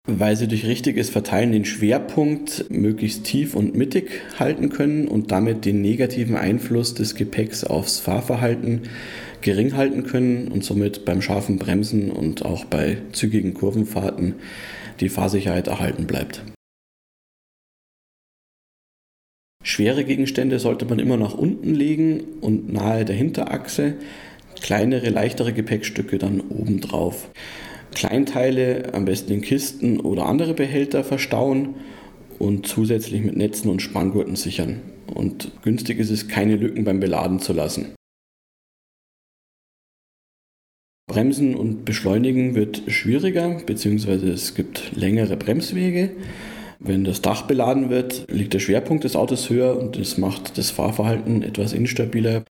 Weil sie durch richtiges Verteilen den Schwerpunkt möglichst tief und mittig halten können und damit den negativen Einfluss des Gepäcks aufs Fahrverhalten gering halten können und somit beim scharfen Bremsen und auch bei zügigen Kurvenfahrten die Fahrsicherheit erhalten bleibt. Schwere Gegenstände sollte man immer nach unten legen und nahe der Hinterachse, kleinere, leichtere Gepäckstücke dann oben drauf. Kleinteile am besten in Kisten oder andere Behälter verstauen und zusätzlich mit Netzen und Spanngurten sichern. Und günstig ist es, keine Lücken beim Beladen zu lassen. Bremsen und Beschleunigen wird schwieriger, beziehungsweise es gibt längere Bremswege. Wenn das Dach beladen wird, liegt der Schwerpunkt des Autos höher und das macht das Fahrverhalten etwas instabiler.